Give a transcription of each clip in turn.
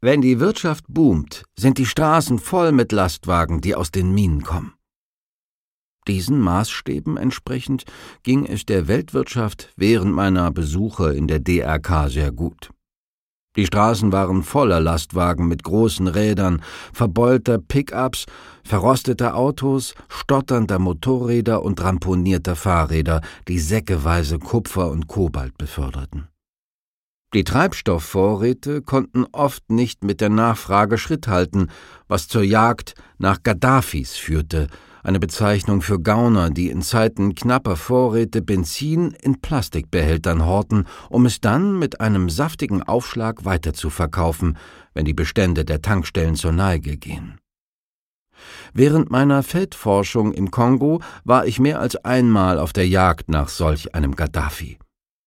Wenn die Wirtschaft boomt, sind die Straßen voll mit Lastwagen, die aus den Minen kommen. Diesen Maßstäben entsprechend ging es der Weltwirtschaft während meiner Besuche in der DRK sehr gut. Die Straßen waren voller Lastwagen mit großen Rädern, verbeulter Pick-ups, verrosteter Autos, stotternder Motorräder und ramponierter Fahrräder, die säckeweise Kupfer und Kobalt beförderten. Die Treibstoffvorräte konnten oft nicht mit der Nachfrage Schritt halten, was zur Jagd nach Gaddafis führte, eine Bezeichnung für Gauner, die in Zeiten knapper Vorräte Benzin in Plastikbehältern horten, um es dann mit einem saftigen Aufschlag weiterzuverkaufen, wenn die Bestände der Tankstellen zur Neige gehen. Während meiner Feldforschung im Kongo war ich mehr als einmal auf der Jagd nach solch einem Gaddafi.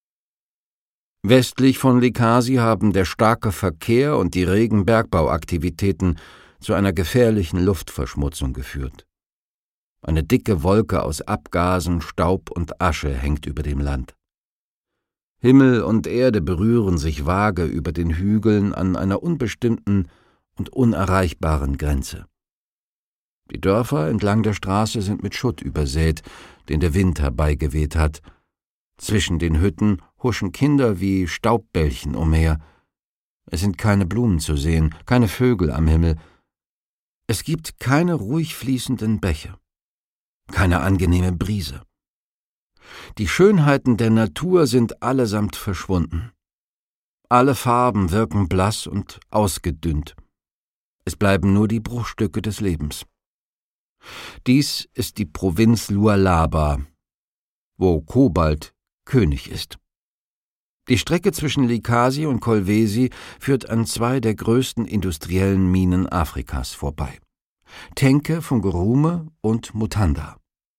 Westlich von Likasi haben der starke Verkehr und die regen Bergbauaktivitäten zu einer gefährlichen Luftverschmutzung geführt. Eine dicke Wolke aus Abgasen, Staub und Asche hängt über dem Land. Himmel und Erde berühren sich vage über den Hügeln an einer unbestimmten und unerreichbaren Grenze. Die Dörfer entlang der Straße sind mit Schutt übersät, den der Wind herbeigeweht hat. Zwischen den Hütten huschen Kinder wie Staubbällchen umher. Es sind keine Blumen zu sehen, keine Vögel am Himmel. Es gibt keine ruhig fließenden Bäche, keine angenehme Brise. Die Schönheiten der Natur sind allesamt verschwunden. Alle Farben wirken blass und ausgedünnt. Es bleiben nur die Bruchstücke des Lebens. Dies ist die Provinz Lualaba, wo Kobalt König ist. Die Strecke zwischen Likasi und Kolwezi führt an zwei der größten industriellen Minen Afrikas vorbei: Tenke von Gorume und Mutanda.